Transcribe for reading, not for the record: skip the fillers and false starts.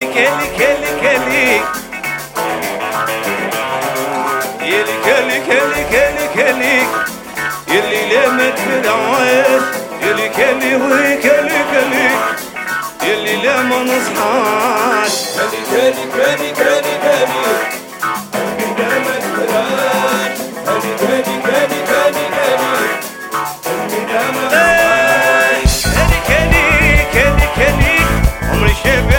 كلي كلي كلي يلي كلي كلي كلي كلي يلي لما تفرعش يلي كلي وكلي كلي يلي لما نصحاش كلي كلي كلي كلي لما تفرعش كلي كلي كلي كلي كلي كلي كلي كلي عمري شبه